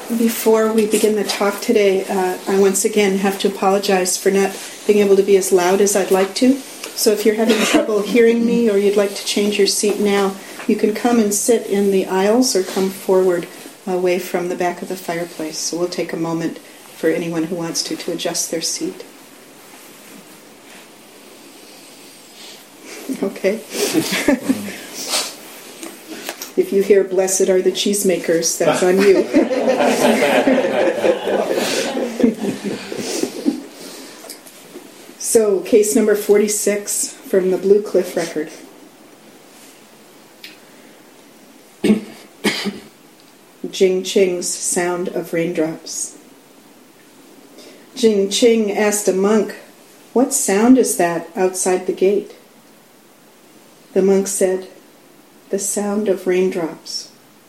Before we begin the talk today, I once again have to apologize for not being able to be as loud as I'd like to. So if you're having trouble hearing me or you'd like to change your seat now, you can come and sit in the aisles or come forward away from the back of the fireplace. So we'll take a moment for anyone who wants to adjust their seat. Okay. If you hear "Blessed are the cheesemakers," that's on you. So, case number 46 from the Blue Cliff record. Jing Ching's sound of raindrops. Jing Ching asked a monk, "What sound is that outside the gate?" The monk said, "The sound of raindrops."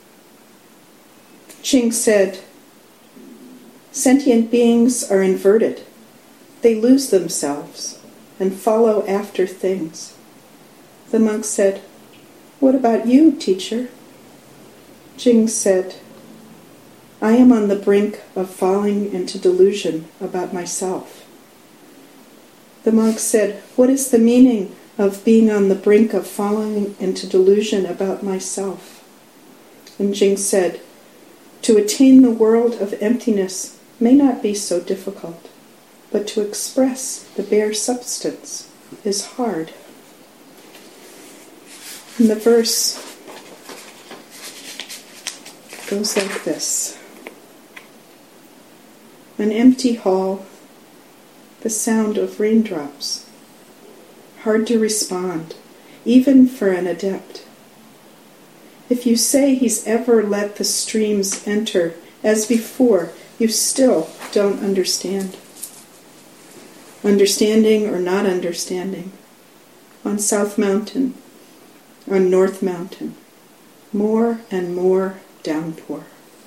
Ching said, "Sentient beings are inverted. They lose themselves and follow after things." The monk said, "What about you, teacher?" Ching said, "I am on the brink of falling into delusion about myself." The monk said, "What is the meaning of being on the brink of falling into delusion about myself?" And Jing said, "To attain the world of emptiness may not be so difficult, but to express the bare substance is hard." And the verse goes like this. An empty hall, the sound of raindrops. Hard to respond, even for an adept. If you say he's ever let the streams enter as before, you still don't understand. Understanding or not understanding. On South Mountain, on North Mountain, more and more downpour.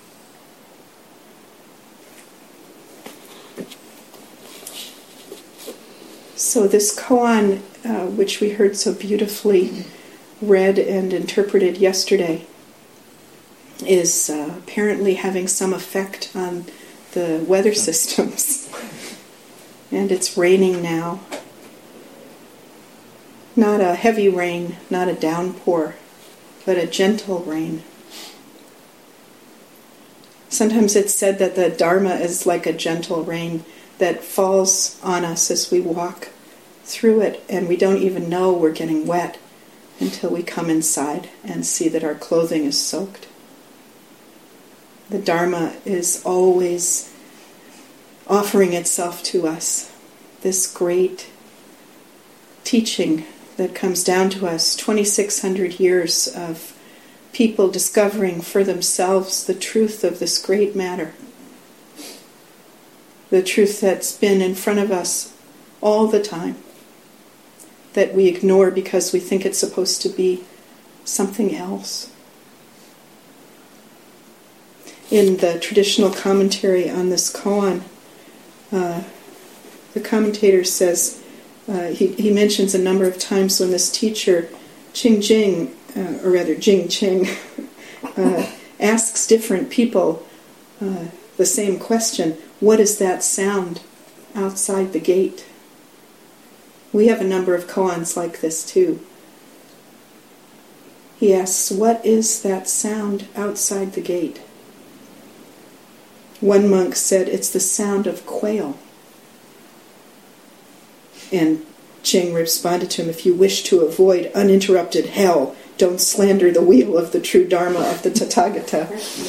So this koan, which we heard so beautifully read and interpreted yesterday, is apparently having some effect on the weather systems. And it's raining now. Not a heavy rain, not a downpour, but a gentle rain. Sometimes it's said that the Dharma is like a gentle rain that falls on us as we walk through it, and we don't even know we're getting wet until we come inside and see that our clothing is soaked. The Dharma is always offering itself to us, this great teaching that comes down to us, 2,600 years of people discovering for themselves the truth of this great matter, the truth that's been in front of us all the time, that we ignore because we think it's supposed to be something else. In the traditional commentary on this koan, the commentator says, he mentions a number of times when this teacher, Jing Ching, asks different people the same question, what is that sound outside the gate? We have a number of koans like this too. He asks, what is that sound outside the gate? One monk said, it's the sound of quail. And Ching responded to him, if you wish to avoid uninterrupted hell, don't slander the wheel of the true Dharma of the Tathagata.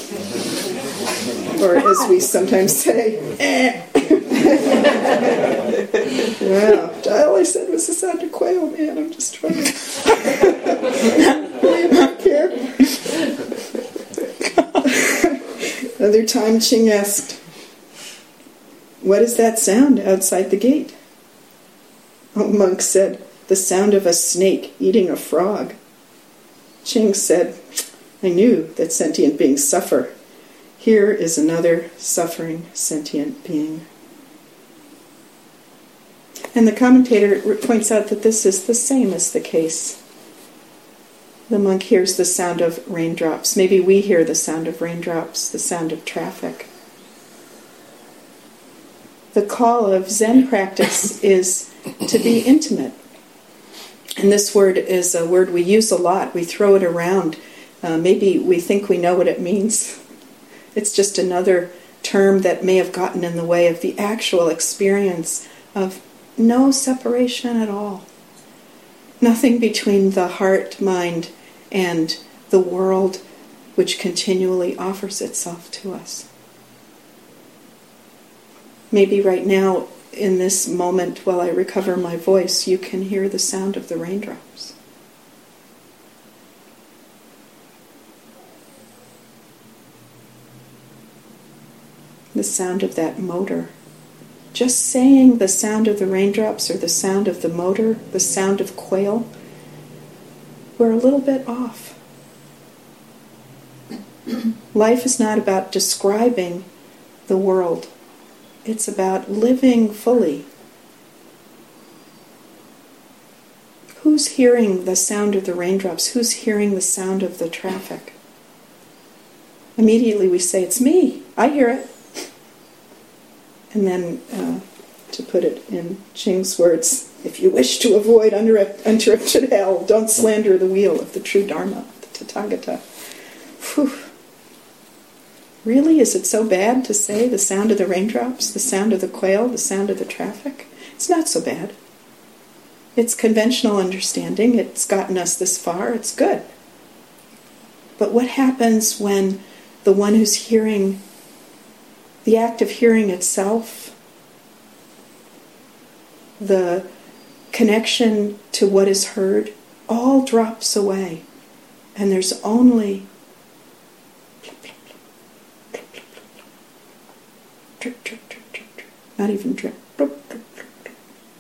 Or as we sometimes say, Well, all I said was the sound of quail, man. I'm just trying to... I don't care. Another time Ching asked, what is that sound outside the gate? A monk said, the sound of a snake eating a frog. Ching said, I knew that sentient beings suffer. Here is another suffering sentient being. And the commentator points out that this is the same as the case. The monk hears the sound of raindrops. Maybe we hear the sound of raindrops, the sound of traffic. The call of Zen practice is to be intimate. And this word is a word we use a lot. We throw it around. Maybe we think we know what it means. It's just another term that may have gotten in the way of the actual experience of no separation at all. Nothing between the heart, mind, and the world which continually offers itself to us. Maybe right now, in this moment, while I recover my voice, you can hear the sound of the raindrops. The sound of that motor. Just saying the sound of the raindrops or the sound of the motor, the sound of quail, we're a little bit off. Life is not about describing the world. It's about living fully. Who's hearing the sound of the raindrops? Who's hearing the sound of the traffic? Immediately we say, it's me. I hear it. And then, to put it in Jing's words, if you wish to avoid uninterrupted hell, don't slander the wheel of the true Dharma, the Tathagata. Whew. Really? Is it so bad to say the sound of the raindrops, the sound of the quail, the sound of the traffic? It's not so bad. It's conventional understanding. It's gotten us this far. It's good. But what happens when the one who's hearing, the act of hearing itself, the connection to what is heard, all drops away, and there's only drip, drip, drip, drip, drip. Not even drip. Drip, drip, drip, drip.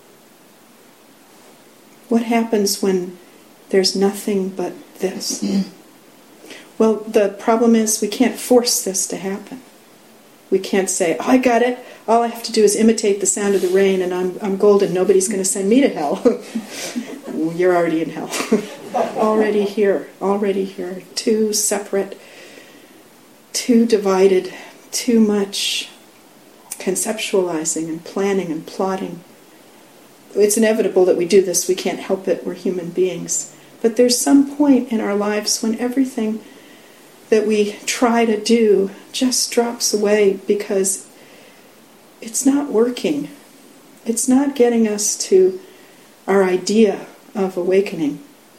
What happens when there's nothing but this? Well, the problem is we can't force this to happen. We can't say, oh, I got it. All I have to do is imitate the sound of the rain and I'm golden. Nobody's going to send me to hell. You're already in hell. Already here. Too separate, too divided, too much conceptualizing and planning and plotting. It's inevitable that we do this. We can't help it. We're human beings. But there's some point in our lives when everything that we try to do just drops away because it's not working. It's not getting us to our idea of awakening.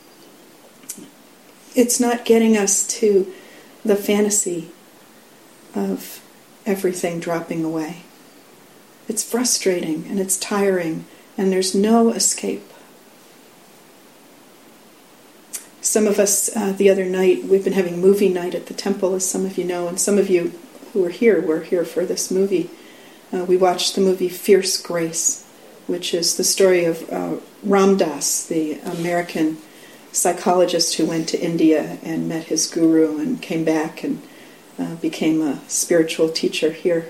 It's not getting us to the fantasy of everything dropping away. It's frustrating and it's tiring and there's no escape. Some of us, the other night, we've been having movie night at the temple, as some of you know, and some of you who were here for this movie. We watched the movie Fierce Grace, which is the story of Ram Dass, the American psychologist who went to India and met his guru and came back and became a spiritual teacher here.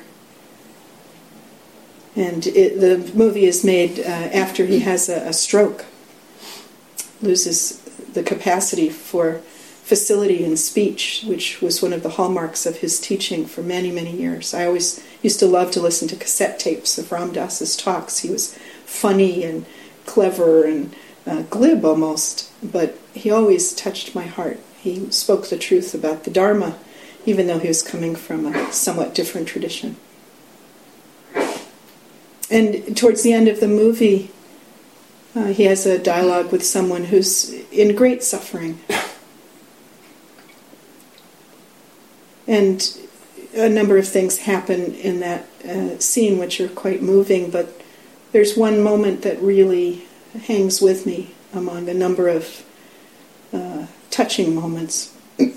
And the movie is made after he has a stroke, loses the capacity for facility in speech, which was one of the hallmarks of his teaching for many, many years. I always used to love to listen to cassette tapes of Ram Dass's talks. He was funny and clever and glib almost, but he always touched my heart. He spoke the truth about the Dharma, even though he was coming from a somewhat different tradition. And towards the end of the movie, he has a dialogue with someone who's in great suffering. And a number of things happen in that scene which are quite moving, but there's one moment that really hangs with me among a number of touching moments.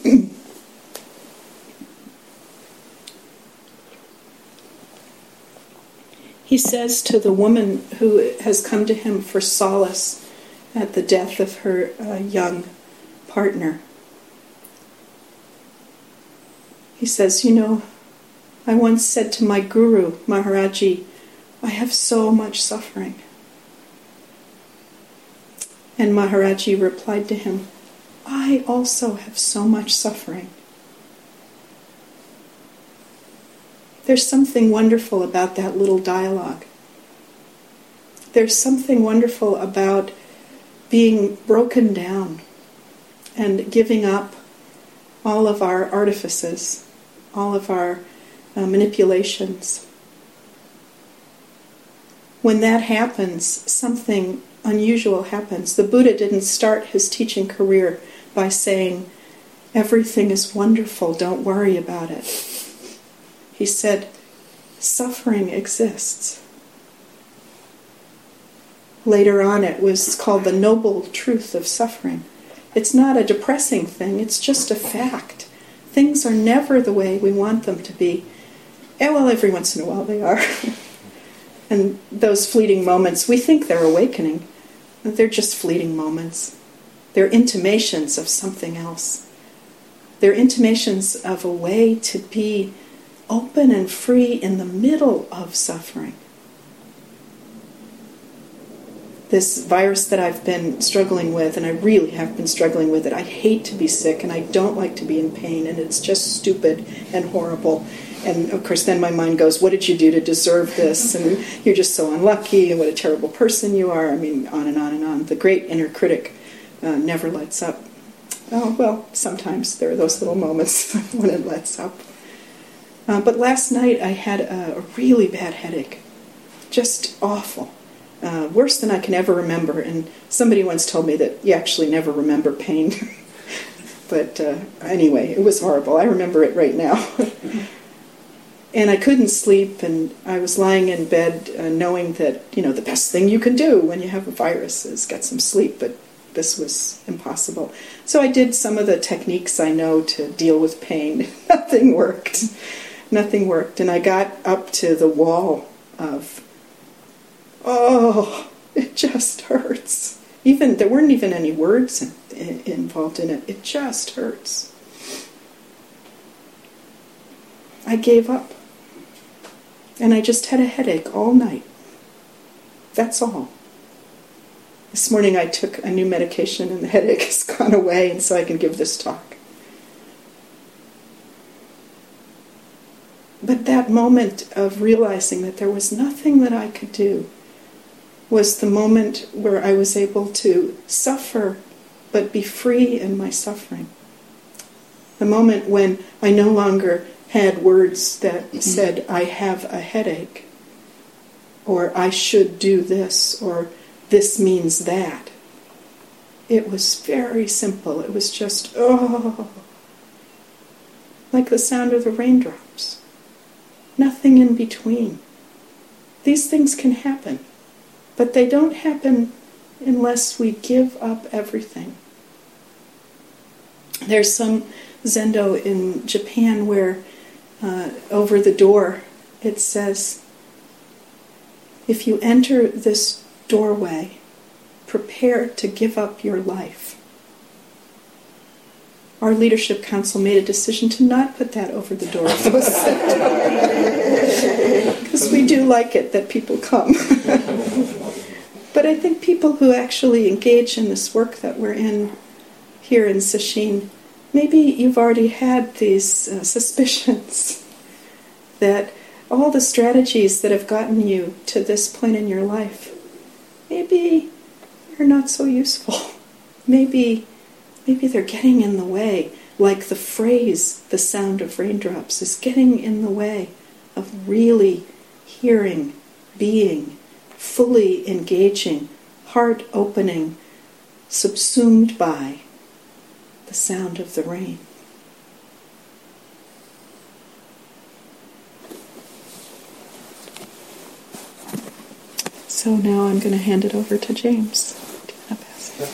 He says to the woman who has come to him for solace at the death of her young partner, he says, you know, I once said to my guru, Maharaji, I have so much suffering. And Maharaji replied to him, I also have so much suffering. There's something wonderful about that little dialogue. There's something wonderful about being broken down and giving up all of our artifices, all of our manipulations. When that happens, something unusual happens. The Buddha didn't start his teaching career by saying, "Everything is wonderful, don't worry about it." He said, "Suffering exists." Later on, it was called the noble truth of suffering. It's not a depressing thing, it's just a fact. Things are never the way we want them to be. And well, every once in a while they are. And those fleeting moments, we think they're awakening. They're just fleeting moments. They're intimations of something else. They're intimations of a way to be open and free in the middle of suffering. This virus that I've been struggling with, and I really have been struggling with it, I hate to be sick and I don't like to be in pain, and it's just stupid and horrible. And of course then my mind goes, what did you do to deserve this? And you're just so unlucky, and what a terrible person you are. I mean, on and on and on. The great inner critic never lets up. Oh, well, sometimes there are those little moments when it lets up. But last night I had a really bad headache. Just awful. Worse than I can ever remember. And somebody once told me that you actually never remember pain. But anyway, it was horrible. I remember it right now. And I couldn't sleep, and I was lying in bed knowing that, the best thing you can do when you have a virus is get some sleep, but this was impossible. So I did some of the techniques I know to deal with pain. Nothing worked. Nothing worked. And I got up to the wall of, oh, it just hurts. There weren't even any words involved in it. It just hurts. I gave up. And I just had a headache all night. That's all. This morning I took a new medication and the headache has gone away, and so I can give this talk. But that moment of realizing that there was nothing that I could do was the moment where I was able to suffer but be free in my suffering. The moment when I no longer had words that said, I have a headache, or I should do this, or this means that. It was very simple. It was just, oh, like the sound of the raindrops. Nothing in between. These things can happen, but they don't happen unless we give up everything. There's some zendo in Japan where over the door it says, if you enter this doorway, prepare to give up your life. Our leadership council made a decision to not put that over the door of those because we do like it that people come. But I think people who actually engage in this work that we're in here in Sesshin, maybe you've already had these suspicions that all the strategies that have gotten you to this point in your life, maybe they're not so useful. Maybe they're getting in the way, like the phrase, the sound of raindrops, is getting in the way of really hearing, being, fully engaging, heart opening, subsumed by the sound of the rain. So now I'm going to hand it over to James. Do you want to pass it?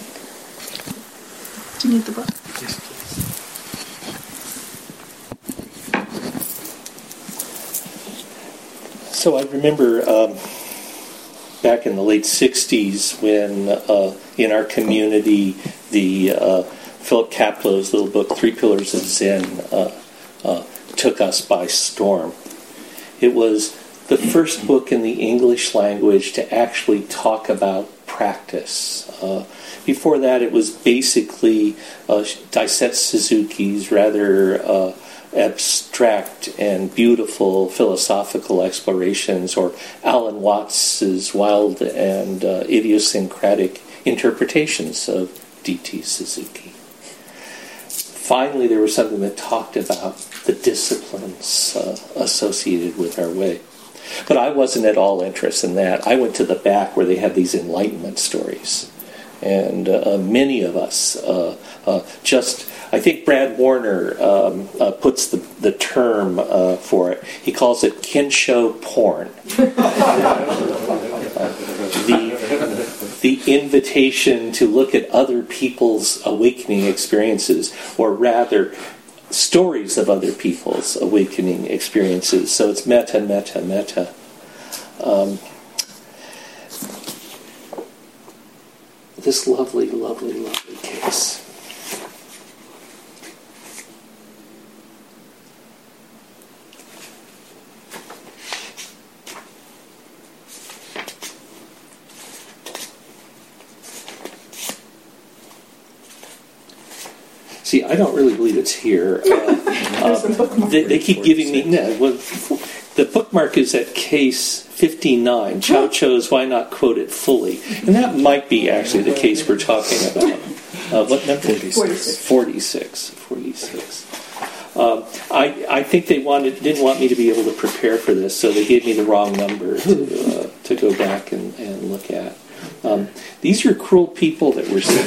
Do you need the book? Yes, please. So I remember back in the late 60s when in our community the Philip Kaplow's little book, Three Pillars of Zen, took us by storm. It was the first book in the English language to actually talk about practice. Before that, it was basically Daisetsu Suzuki's rather abstract and beautiful philosophical explorations, or Alan Watts's wild and idiosyncratic interpretations of D.T. Suzuki. Finally, there was something that talked about the disciplines associated with our way. But I wasn't at all interested in that. I went to the back where they had these Enlightenment stories. And many of us I think Brad Warner puts the term for it. He calls it Kensho porn. The invitation to look at other people's awakening experiences, or rather, stories of other people's awakening experiences. So it's meta, meta, meta. This lovely, lovely, lovely case. See, I don't really believe it's here. They keep giving me... No, well, the bookmark is at case 59. Chow Cho's Why Not Quote It Fully. And that might be actually the case we're talking about. What number? 46. I think they didn't want me to be able to prepare for this, so they gave me the wrong number to go back and look at. These are cruel people that we're seeing.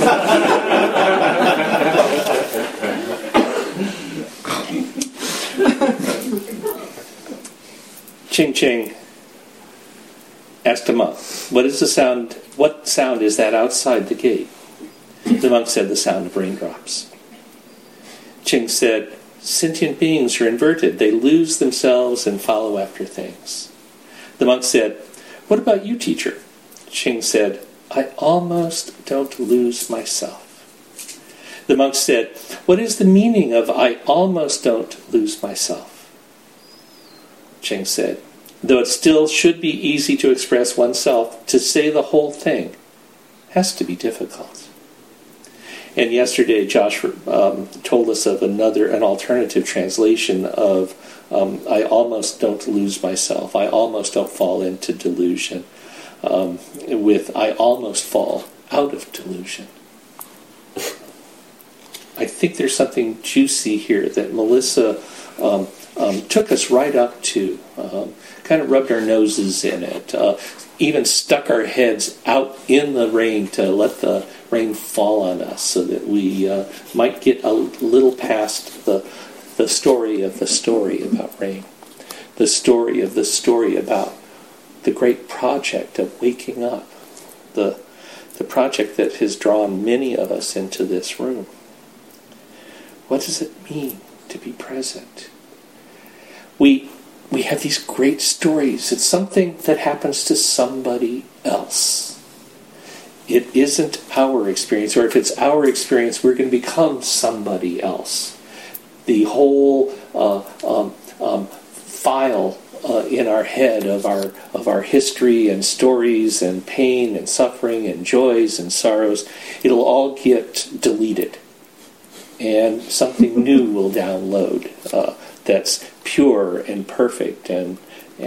Ching Ching asked a monk, what sound is that outside the gate? The monk said, the sound of raindrops. Ching said, sentient beings are inverted. They lose themselves and follow after things. The monk said, what about you, teacher? Ching said, I almost don't lose myself. The monk said, what is the meaning of I almost don't lose myself? Ching said, though it still should be easy to express oneself, to say the whole thing has to be difficult. And yesterday Josh told us of an alternative translation of I almost don't lose myself. I almost don't fall into delusion. With I almost fall out of delusion. I think there's something juicy here that Melissa took us right up to, kind of rubbed our noses in it, even stuck our heads out in the rain to let the rain fall on us so that we might get a little past the story of the story about rain, the story of the story about the great project of waking up, the project that has drawn many of us into this room. What does it mean to be present? We have these great stories. It's something that happens to somebody else. It isn't our experience, or if it's our experience, we're going to become somebody else. The whole file in our head of our history and stories and pain and suffering and joys and sorrows, it'll all get deleted. And something new will download that's pure and perfect and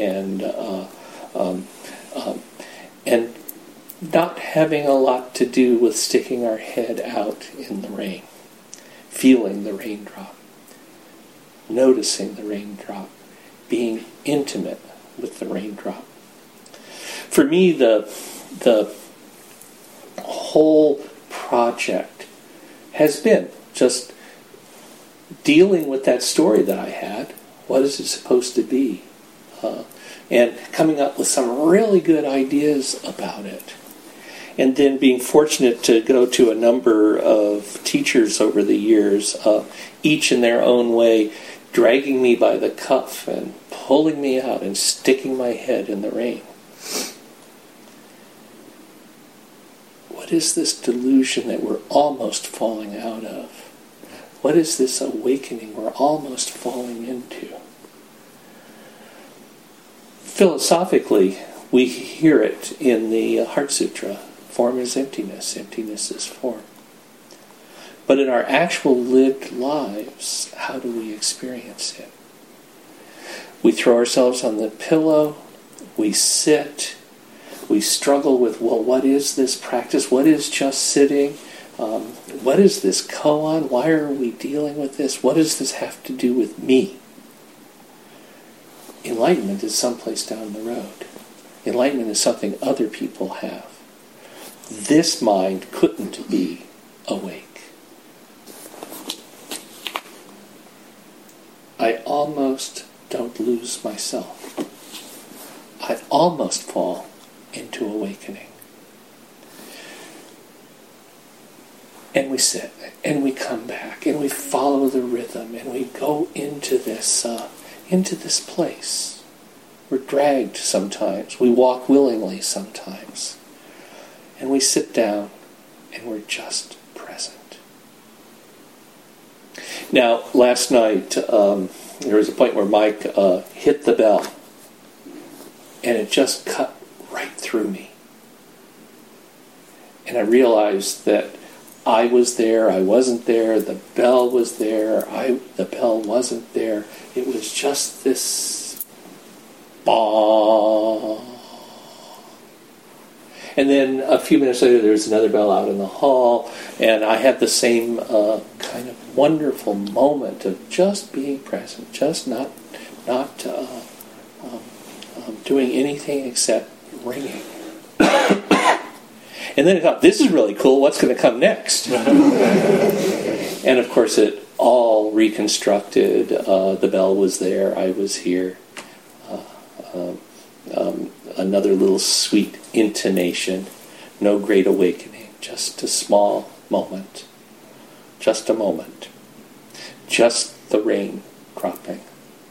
not having a lot to do with sticking our head out in the rain, feeling the raindrop, noticing the raindrop, being intimate with the raindrop. For me, the whole project has been just dealing with that story that I had. What is it supposed to be? And coming up with some really good ideas about it. And then being fortunate to go to a number of teachers over the years, each in their own way, dragging me by the cuff and pulling me out and sticking my head in the rain. What is this delusion that we're almost falling out of? What is this awakening we're almost falling into? Philosophically, we hear it in the Heart Sutra. Form is emptiness. Emptiness is form. But in our actual lived lives, how do we experience it? We throw ourselves on the pillow, we sit, we struggle with, well, what is this practice? What is just sitting? What is this koan? Why are we dealing with this? What does this have to do with me? Enlightenment is someplace down the road. Enlightenment is something other people have. This mind couldn't be awake. I almost don't lose myself. I almost fall into awakening. And we sit, and we come back, and we follow the rhythm, and we go into this place. We're dragged sometimes. We walk willingly sometimes. And we sit down, and we're just present. Now, last night, there was a point where Mike hit the bell, and it just cut right through me. And I realized that I was there, I wasn't there, the bell was there, the bell wasn't there. It was just this bah. And then a few minutes later, there was another bell out in the hall, and I had the same kind of wonderful moment of just being present, just not doing anything except ringing. And then I thought, this is really cool, what's going to come next? And of course it all reconstructed. The bell was there, I was here. Another little sweet intonation, no great awakening, just a small moment. Just a moment. Just the rain dropping.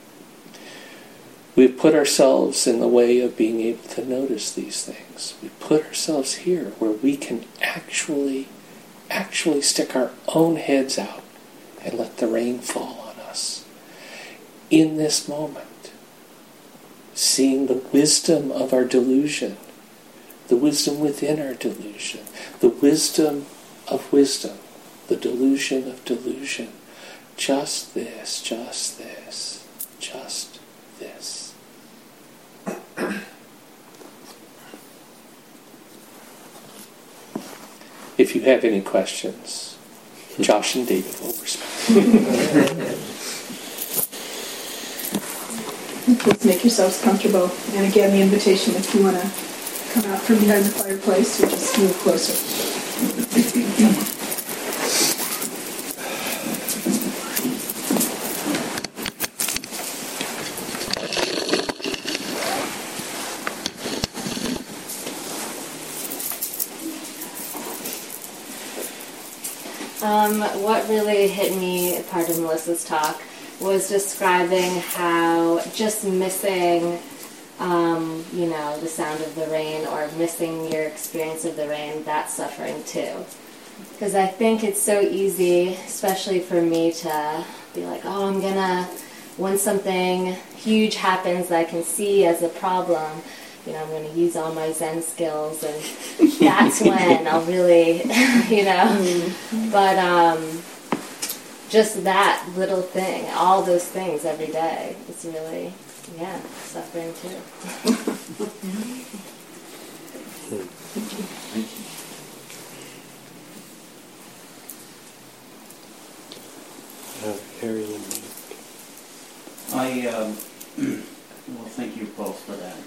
We've put ourselves in the way of being able to notice these things. We put ourselves here where we can actually stick our own heads out and let the rain fall on us. In this moment, seeing the wisdom of our delusion, the wisdom within our delusion, the wisdom of wisdom, the delusion of delusion. Just this, just this, just this. If you have any questions, Josh and David will respond. Please make yourselves comfortable. And again, the invitation, if you want to come out from behind the fireplace, or just move closer. What really hit me, part of Melissa's talk, was describing how just missing, the sound of the rain or missing your experience of the rain, that's suffering too. Because I think it's so easy, especially for me, to be like, when something huge happens that I can see as a problem, I'm going to use all my Zen skills, and that's when I'll really, But just that little thing, all those things every day, it's really, suffering too. Harry and well, thank you both for that.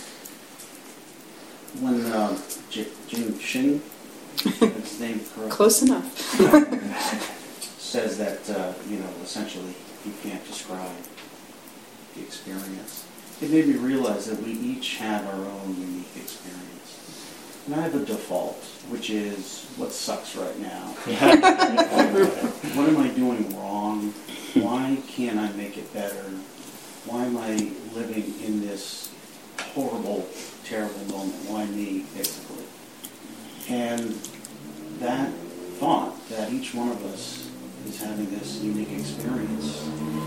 When Jing Shin, his name correct, Close enough. says that essentially you can't describe the experience, it made me realize that we each have our own unique experience. And I have a default, which is what sucks right now. What am I doing wrong? Why can't I make it better? Why am I living in this horrible, terrible moment? Why me, basically? And that thought that each one of us is having this unique experience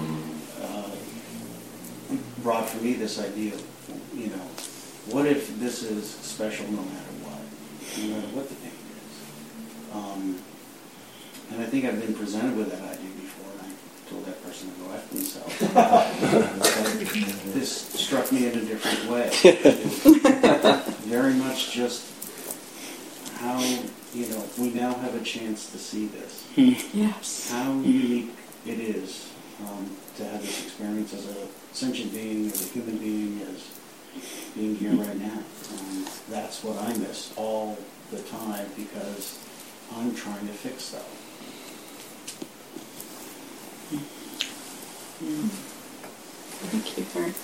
brought for me this idea of, what if this is special no matter what? No matter what the pain is. And I think I've been presented with that idea before, and I told that person to go after themselves. This struck me in a different way. Very much just how, we now have a chance to see this. Yes. How unique it is to have this experience as a sentient being, as a human being, as being here right now. That's what I miss all the time because I'm trying to fix stuff. Thank you, Harry.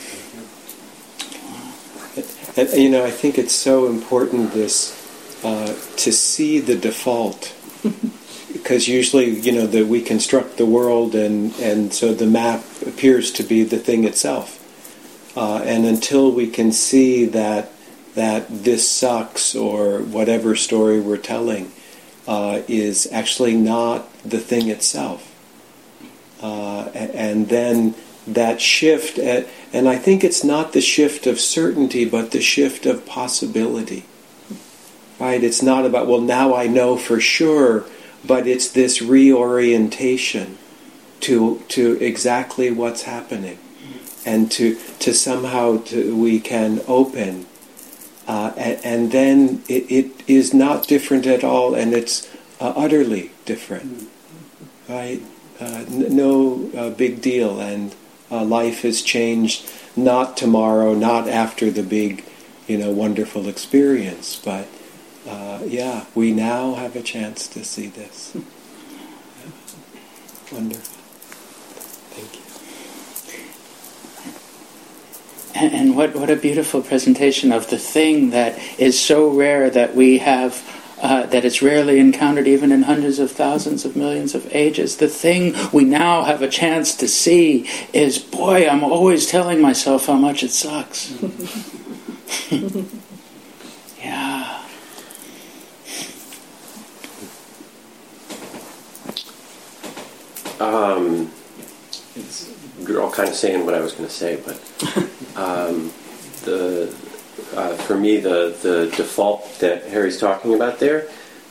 And, I think it's so important to see the default, because usually that we construct the world, and so the map appears to be the thing itself, and until we can see that this sucks, or whatever story we're telling is actually not the thing itself, and then that shift, and I think it's not the shift of certainty, but the shift of possibility. Right? It's not about, well, now I know for sure, but it's this reorientation to exactly what's happening, and to somehow we can open, and then it is not different at all, and it's utterly different. Right? No big deal, and life has changed, not tomorrow, not after the big, wonderful experience, but we now have a chance to see this. Wonderful. Thank you. And what a beautiful presentation of the thing that is so rare that we have, that it's rarely encountered even in hundreds of thousands of millions of ages. The thing we now have a chance to see is, boy, I'm always telling myself how much it sucks. Yeah. You're all kind of saying what I was going to say, but for me, the default that Harry's talking about there,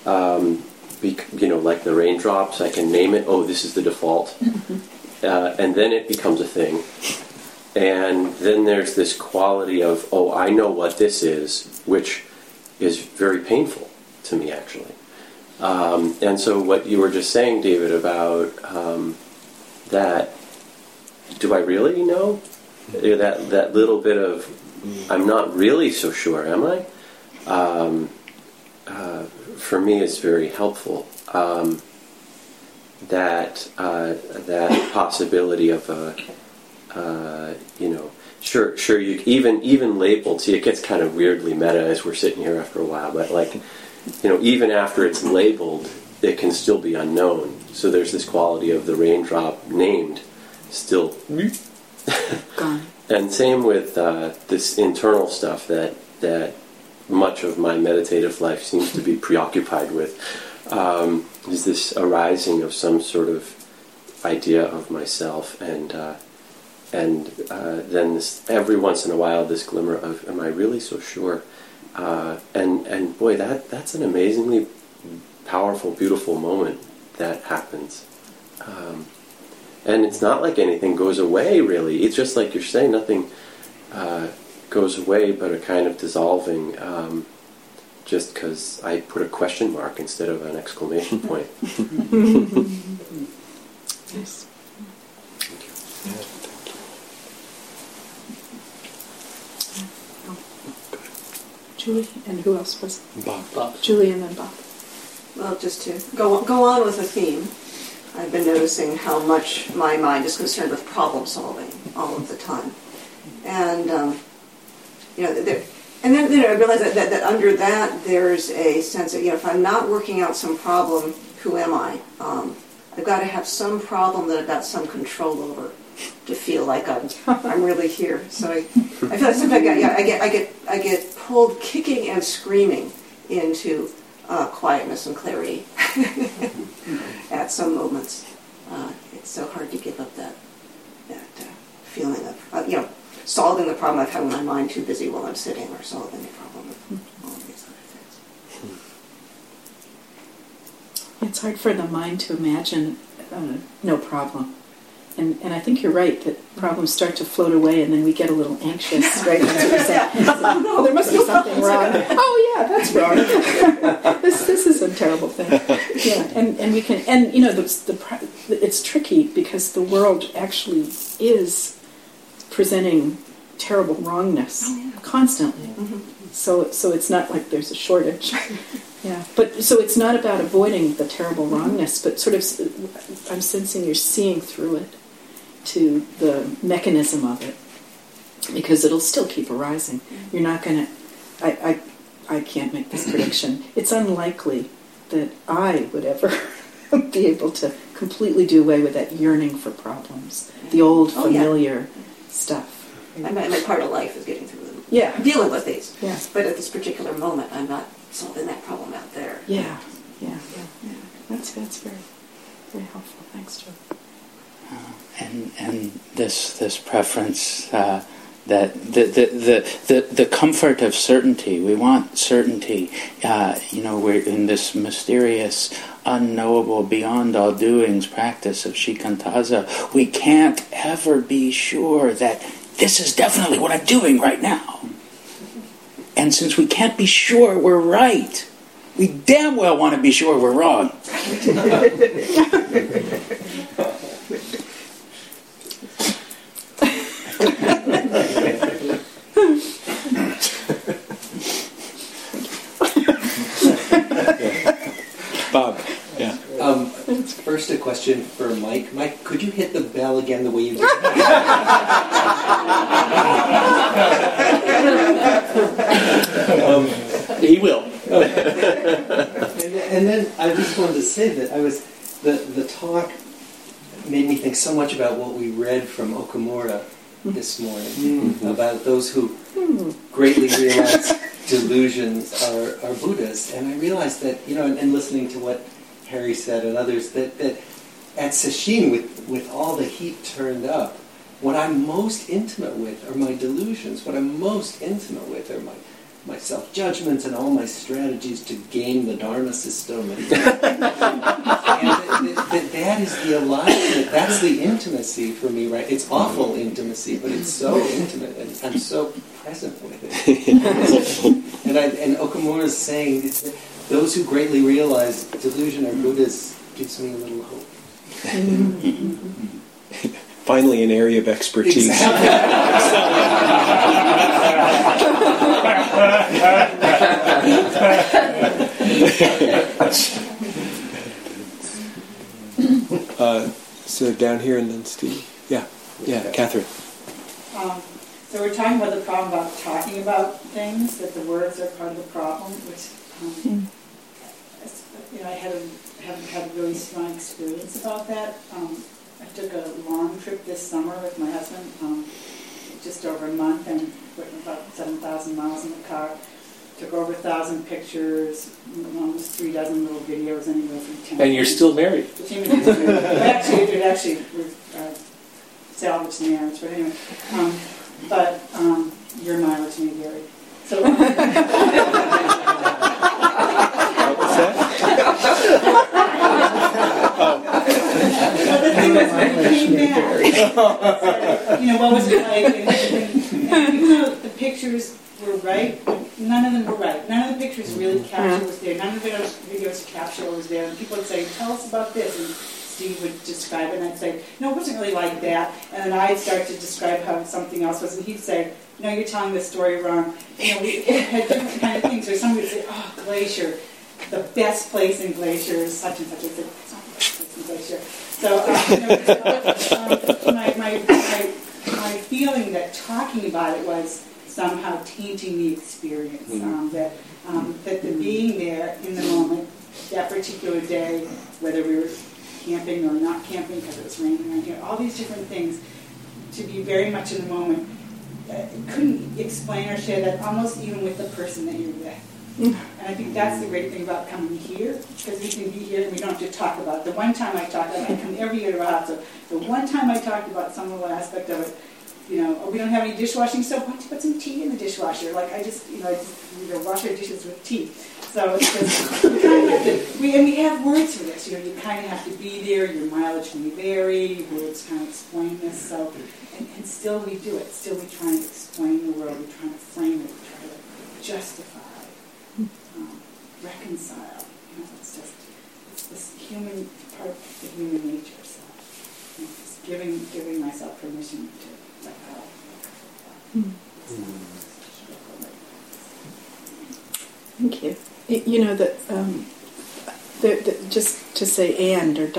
like the raindrops, I can name it. Oh, this is the default, and then it becomes a thing, and then there's this quality of, oh, I know what this is, which is very painful to me, actually. And so what you were just saying, David, about that, do I really know? That little bit of, I'm not really so sure, am I? For me, it's very helpful. That possibility of sure, you even labeled. See, it gets kind of weirdly meta as we're sitting here after a while, but even after it's labeled, it can still be unknown. So there's this quality of the raindrop named, still gone. And same with this internal stuff that much of my meditative life seems to be preoccupied with, is this arising of some sort of idea of myself, and then this, every once in a while, this glimmer of, am I really so sure? And boy, that's an amazingly powerful, beautiful moment that happens. And it's not like anything goes away, really. It's just like you're saying, nothing goes away, but a kind of dissolving, just because I put a question mark instead of an exclamation point. Yes. Julie, and who else was it? Bob. Julie and then Bob. Well, just to go on with the theme, I've been noticing how much my mind is concerned with problem solving all of the time, and then I realize that under that there's a sense of, if I'm not working out some problem, who am I? I've got to have some problem that I've got some control over to feel like I'm really here. So I feel like sometimes I get pulled kicking and screaming into quietness and clarity at some moments. It's so hard to give up that feeling of solving the problem of having my mind too busy while I'm sitting, or solving the problem of all of these other things. It's hard for the mind to imagine no problem. And I think you're right that problems start to float away and then we get a little anxious, right? Oh, there must be something wrong. Oh, yeah, that's wrong. This is a terrible thing. Yeah, and we can, and you know, it's tricky because the world actually is presenting terrible wrongness constantly. Mm-hmm. So it's not like there's a shortage. Yeah, but so it's not about avoiding the terrible wrongness, but sort of I'm sensing you're seeing through it to the mechanism of it, because it'll still keep arising. You're not going to. I can't make this prediction. It's unlikely that I would ever be able to completely do away with that yearning for problems, the old familiar stuff. I mean, part of life is getting through them. Yeah, I'm dealing with these. Yeah. But at this particular moment, I'm not solving that problem out there. Yeah. That's very, very helpful. Thanks, Joe. And this preference that the comfort of certainty. We want certainty. We're in this mysterious, unknowable, beyond all doings practice of shikantaza. We can't ever be sure that this is definitely what I'm doing right now. And since we can't be sure we're right, we damn well want to be sure we're wrong. Bob, yeah. First, a question for Mike. Mike, could you hit the bell again the way you did? He will. And then I just wanted to say that the talk made me think so much about what we read from Okumura this morning, about those who greatly realize delusions are Buddhas. And I realized that, and listening to what Harry said and others, that at Sesshin, with all the heat turned up, what I'm most intimate with are my delusions. What I'm most intimate with are my self-judgments and all my strategies to game the Dharma system. And that is the aliveness, that's the intimacy for me, right? It's awful intimacy, but it's so intimate, and I'm so present with it. and Okumura is saying, those who greatly realize delusion are Buddhas gives me a little hope. Finally, an area of expertise. So down here and then Steve. Yeah, Catherine. So we're talking about the problem about talking about things, that the words are part of the problem, which I haven't had a really strong experience about that. I took a long trip this summer with my husband, just over a month, and went about 7,000 miles in the car. Took over 1,000 pictures, almost 3 dozen little videos, anywhere from 10. And you're still married. It actually was salvaged marriage, but anyway. But you're married to me, Gary. So. What's that? But the thing was, when it came back, what was it like? And even though the pictures were right, none of them were right. None of the pictures really captured what was there. None of the videos captured what was there. And people would say, tell us about this. And Steve would describe it, and I'd say, no, it wasn't really like that. And then I'd start to describe how something else was, and he'd say, no, you're telling the story wrong. We had different kind of things. Or somebody would say, oh, Glacier, the best place in Glacier is such and such. I said, it's not the best place in Glacier. So my feeling that talking about it was somehow tainting the experience. That the being there in the moment, that particular day, whether we were camping or not camping because it was raining around here, all these different things, to be very much in the moment, couldn't explain or share that almost even with the person that you're with. And I think that's the great thing about coming here, because we can be here and we don't have to talk about it. The one time I talked about it, I come every year to Rahat, so the one time I talked about some little aspect of it, we don't have any dishwashing soap, why don't you put some tea in the dishwasher? Like, I just wash our dishes with tea. So it's just, you kind of have to, we have words for this, you kind of have to be there, your mileage may vary, words kind of explain this, so, and still we do it, still we try and explain the world, we try to frame it, we try to justify, reconcile, it's just, it's this human part of the human nature, so, just giving myself permission to let go. Thank you. You know that just to say and or ...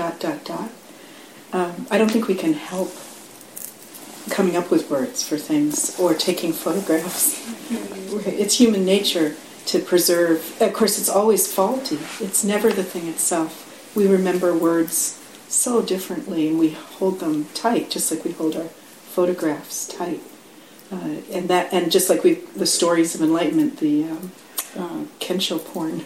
I don't think we can help coming up with words for things or taking photographs. It's human nature to preserve. Of course, it's always faulty. It's never the thing itself. We remember words so differently, and we hold them tight, just like we hold our photographs tight. And just like the stories of enlightenment, the Kensho porn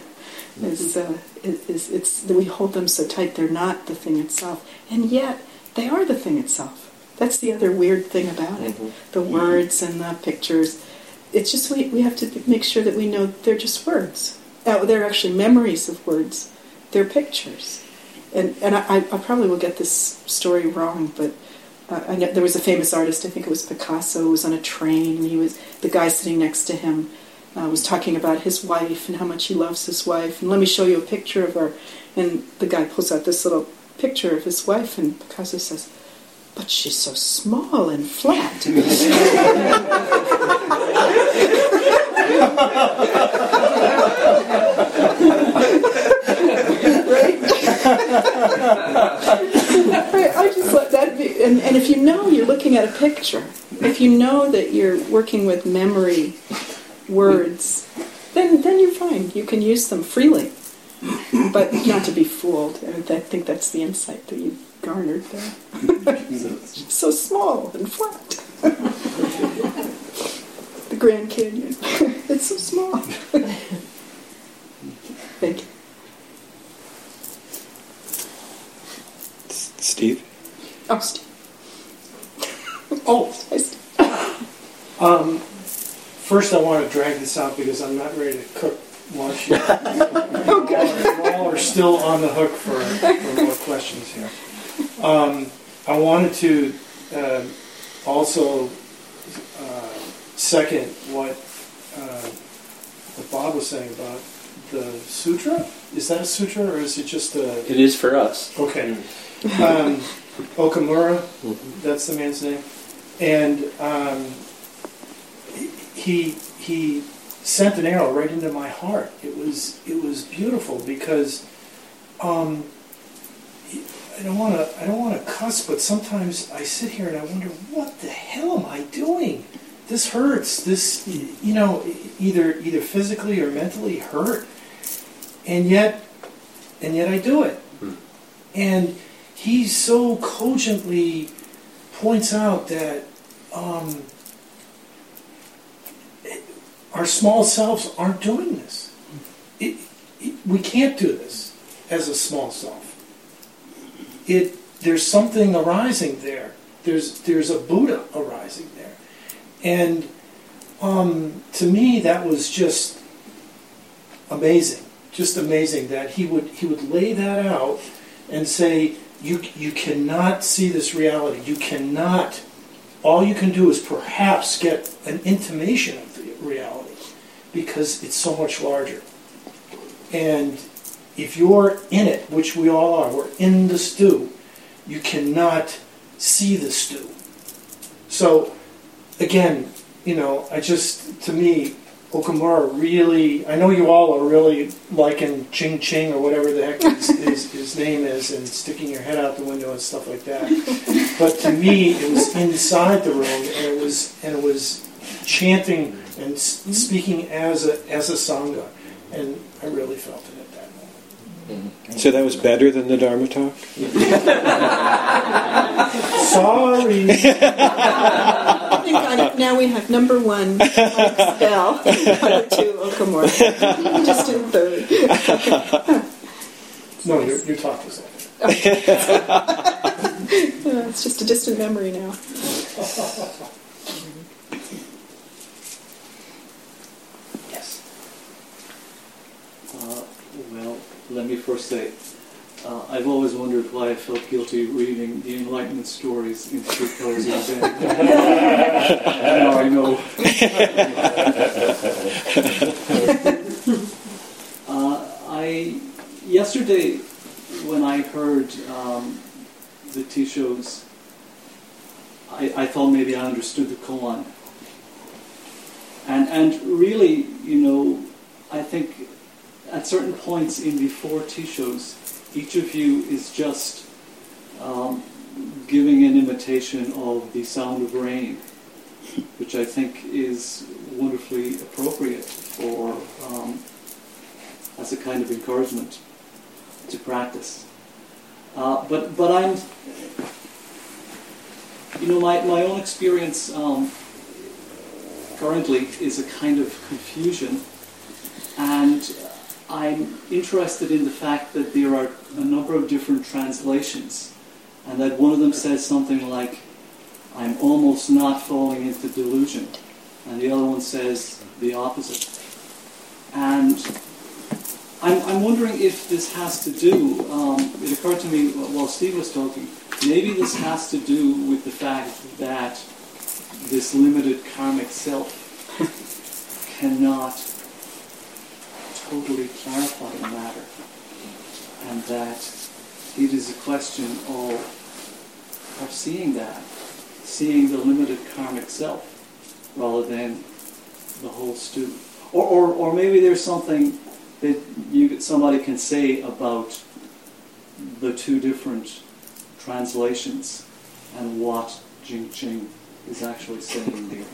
is we hold them so tight. They're not the thing itself, and yet they are the thing itself. That's the other weird thing about it. The words and the pictures. It's just we have to make sure that we know they're just words. They're actually memories of words. They're pictures. And I probably will get this story wrong, but I know there was a famous artist, I think it was Picasso, who was on a train, and the guy sitting next to him was talking about his wife and how much he loves his wife. And let me show you a picture of her. And the guy pulls out this little picture of his wife, and Picasso says, "But she's so small and flat." I just let that be. And if you know you're looking at a picture, if you know that you're working with memory words, then you're fine. You can use them freely, but not to be fooled. And I think that's the insight that you garnered there. So small and flat. The Grand Canyon. It's so small. Thank you. Steve? Oh, Steve. Oh. Hi, Steve. First I want to drag this out because I'm not ready to cook lunch yet. Okay. You all are still on the hook for more questions here. I wanted to also second what Bob was saying about the sutra. Is that a sutra or is it just a... It is for us. Okay. Okamura, that's the man's name. And he sent an arrow right into my heart. It was beautiful because I don't want to cuss, but sometimes I sit here and I wonder, what the hell am I doing? This hurts. This, either physically or mentally hurt, and yet I do it. And he so cogently points out that our small selves aren't doing this. We can't do this as a small self. There's something arising there. There's a Buddha arising there. And to me, that was just amazing. Just amazing that he would lay that out and say, you cannot see this reality. You cannot. All you can do is perhaps get an intimation of the reality because it's so much larger. And if you're in it, which we all are, we're in the stew, you cannot see the stew. So, again, to me, Okamura really, I know you all are really liking Ching Ching or whatever the heck his name is and sticking your head out the window and stuff like that. But to me, it was inside the room and it was chanting and speaking as a Sangha. And I really felt it at that moment. So that was better than the Dharma talk? Sorry. Now we have number 1, Mike Bell, number 2, Okamura. Just in third. No, your talk was over. It's just a distant memory now. Yes. first say, I've always wondered why I felt guilty reading the Enlightenment stories in 3 Pillars of Zen. Now I know. Yesterday, when I heard the Tishos, I thought maybe I understood the koan. And really, I think at certain points in the 4 Tishos, each of you is just giving an imitation of the sound of rain, which I think is wonderfully appropriate for as a kind of encouragement to practice. But I'm, my own experience currently is a kind of confusion, and I'm interested in the fact that there are a number of different translations, and that one of them says something like, I'm almost not falling into delusion, and the other one says the opposite. And I'm wondering if this has to do, it occurred to me while Steve was talking, maybe this has to do with the fact that this limited karmic self cannot totally clarify the matter, and that it is a question of seeing the limited karmic self rather than the whole stew. Or maybe there's something that somebody can say about the 2 different translations and what Jing Ching is actually saying there.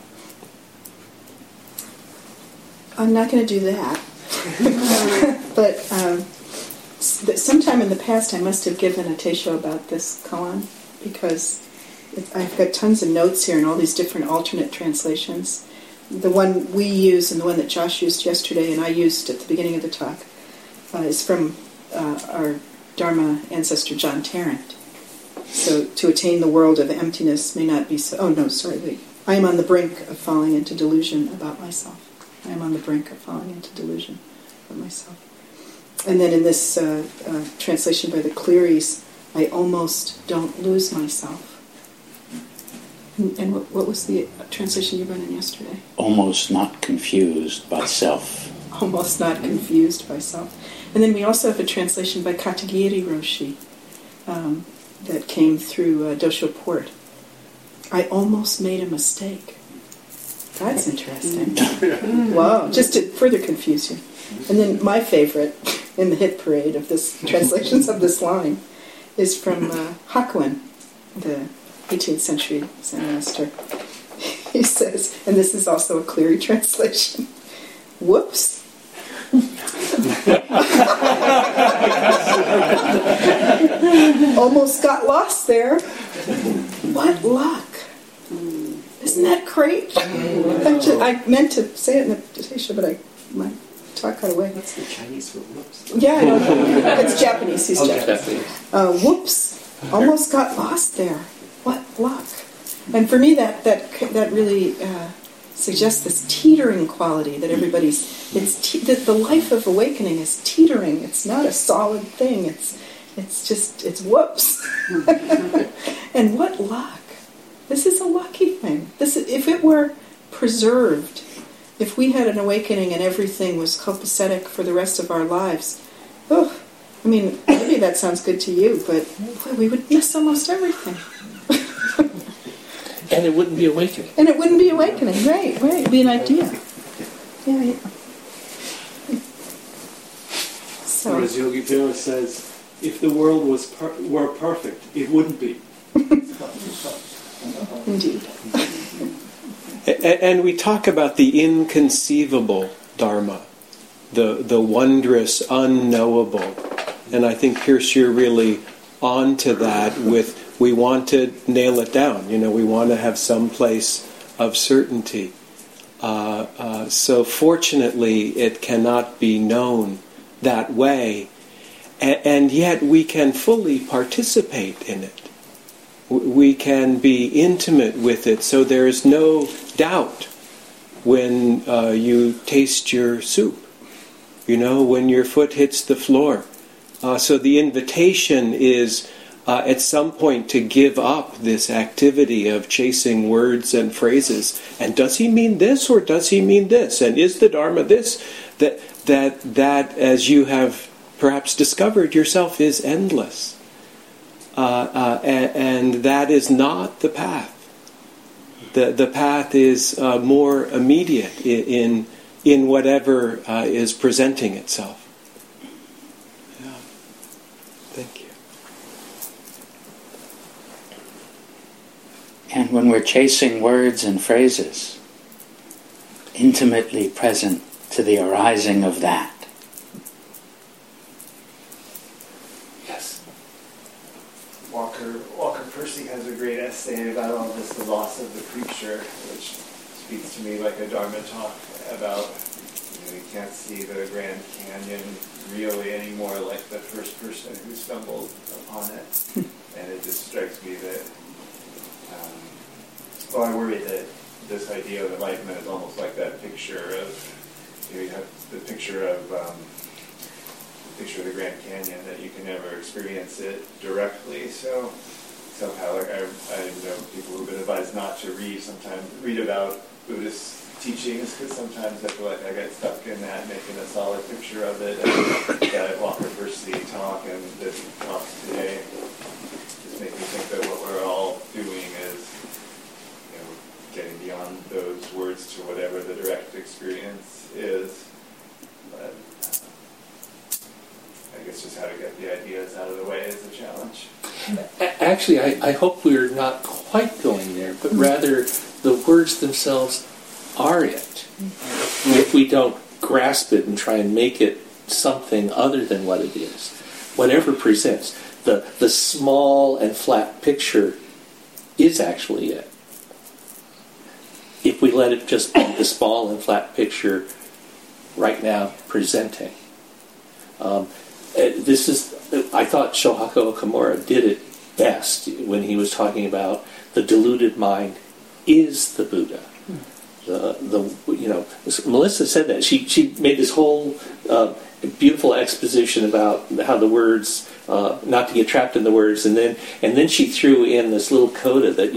I'm not going to do that. But sometime in the past I must have given a teisho about this koan, because I've got tons of notes here and all these different alternate translations. The one we use and the one that Josh used yesterday and I used at the beginning of the talk is from our Dharma ancestor John Tarrant. So, to attain the world of emptiness may not be so... Oh, no, sorry, wait. I am on the brink of falling into delusion about myself. I am on the brink of falling into delusion of myself. And then in this translation by the Clearys, I almost don't lose myself. And what was the translation you read in yesterday? Almost not confused by self. Almost not confused by self. And then we also have a translation by Katagiri Roshi that came through Dosho Port. I almost made a mistake. That's interesting. Wow, just to further confuse you. And then my favorite in the hit parade of this translations of this line is from Hakuin, the 18th century Zen master. He says, and this is also a Cleary translation, whoops. Almost got lost there. What luck. Isn't that great? I meant to say it in the teisho, but my talk got away. That's the Chinese for whoops. Yeah, I know. It's Japanese. He's Japanese. Whoops. Almost got lost there. What luck. And for me, that really suggests this teetering quality that everybody's... the life of awakening is teetering. It's not a solid thing. It's whoops. And what luck. This is a lucky thing. If it were preserved, if we had an awakening and everything was copacetic for the rest of our lives, maybe that sounds good to you, but boy, we would miss almost everything. And it wouldn't be awakening. Right. It'd be an idea. Yeah. So. Or as Yogi Berra says, if the world were perfect, it wouldn't be. Indeed. And we talk about the inconceivable Dharma, the wondrous, unknowable. And I think, Pierce, you're really on to that with, we want to nail it down. We want to have some place of certainty. So fortunately, it cannot be known that way. And yet we can fully participate in it. We can be intimate with it, so there is no doubt when you taste your soup. When your foot hits the floor, So the invitation is at some point to give up this activity of chasing words and phrases. And does he mean this or does he mean this? And is the Dharma this? That as you have perhaps discovered yourself, is endless. And that is not the path. The path is more immediate in whatever is presenting itself. Yeah. Thank you. And when we're chasing words and phrases, intimately present to the arising of that. Yes. Walker Percy has a great essay about all this, the loss of the creature, which speaks to me like a Dharma talk about, you can't see the Grand Canyon really anymore like the first person who stumbled upon it. And it just strikes me that, I worry that this idea of enlightenment is almost like that picture of, you have the picture of the Grand Canyon, that you can never experience it directly. So somehow, like I know people who've been advised not to read about Buddhist teachings, because sometimes I feel like I get stuck in that, making a solid picture of it. And that Walker Percy talk and this talk today just make me think that what we're all doing is, getting beyond those words to whatever the direct experience is. But I guess just how to get the ideas out of the way is a challenge. Actually, I hope we're not quite going there, but rather the words themselves are it. If we don't grasp it and try and make it something other than what it is, whatever presents, the small and flat picture is actually it. If we let it just be the small and flat picture right now presenting. I thought Shohaku Okumura did it best when he was talking about the deluded mind is the Buddha. Melissa said that. She made this whole beautiful exposition about how the words, not to get trapped in the words, and then she threw in this little coda that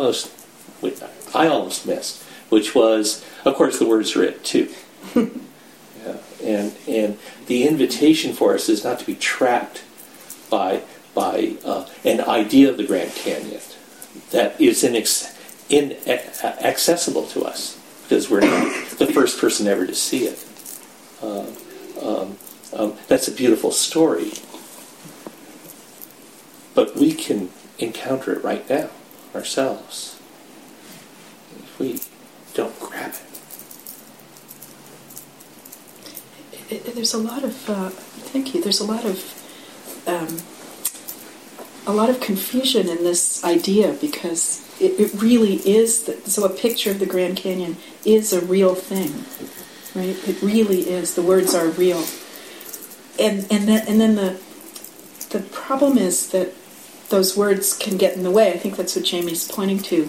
I almost missed, which was, of course, the words are it too. Yeah. And the invitation for us is not to be trapped by an idea of the Grand Canyon that is inaccessible to us, because we're not the first person ever to see it. That's a beautiful story, but we can encounter it right now ourselves if we don't grab it. There's a lot of thank you. There's a lot of confusion in this idea, because it really is. So a picture of the Grand Canyon is a real thing, right? It really is. The words are real, and then the problem is that those words can get in the way. I think that's what Jamie's pointing to.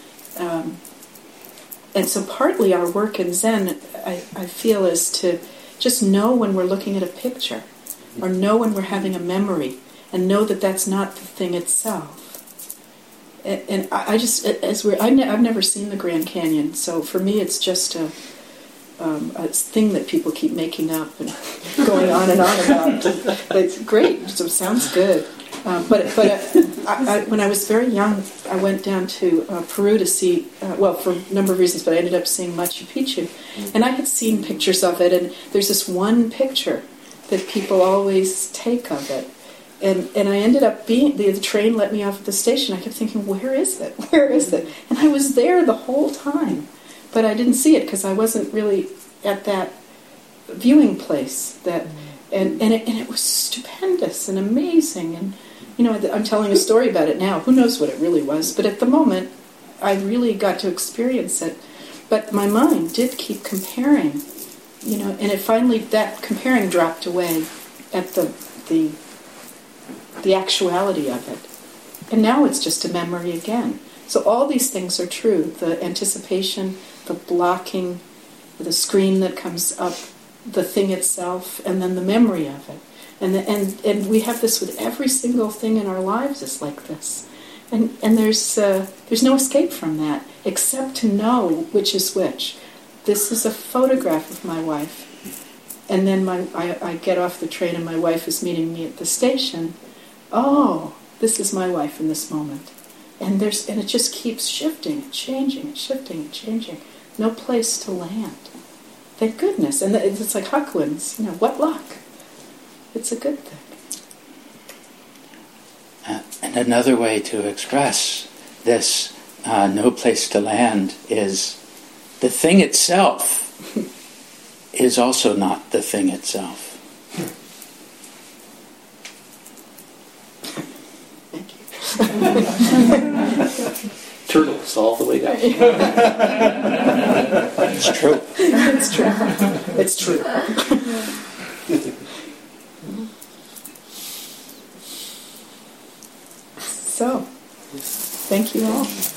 And so partly our work in Zen, I feel, is to just know when we're looking at a picture, or know when we're having a memory, and know that that's not the thing itself. And I've never seen the Grand Canyon, so for me it's just a thing that people keep making up and going on and on about. It's great, so it sounds good. But when I was very young, I went down to Peru to see, for a number of reasons, but I ended up seeing Machu Picchu. And I had seen pictures of it, and there's this one picture that people always take of it. And I ended up the train let me off at the station. I kept thinking, where is it? Where is it? And I was there the whole time. But I didn't see it because I wasn't really at that viewing place. And it was stupendous and amazing. And I'm telling a story about it now. Who knows what it really was? But at the moment, I really got to experience it. But my mind did keep comparing, and it finally, that comparing dropped away at the actuality of it. And now it's just a memory again. So all these things are true. The anticipation, the blocking, the screen that comes up, the thing itself, and then the memory of it. And we have this with every single thing in our lives is like this. And there's no escape from that, except to know which is which. This is a photograph of my wife. And then I get off the train and my wife is meeting me at the station. Oh, this is my wife in this moment. And it just keeps shifting and changing and shifting and changing. No place to land. Thank goodness. And it's like Huckwin's, what luck. It's a good thing. And another way to express this no place to land is the thing itself is also not the thing itself. Thank you. Turtles all the way down. It's true. It's true. It's true. So, thank you all.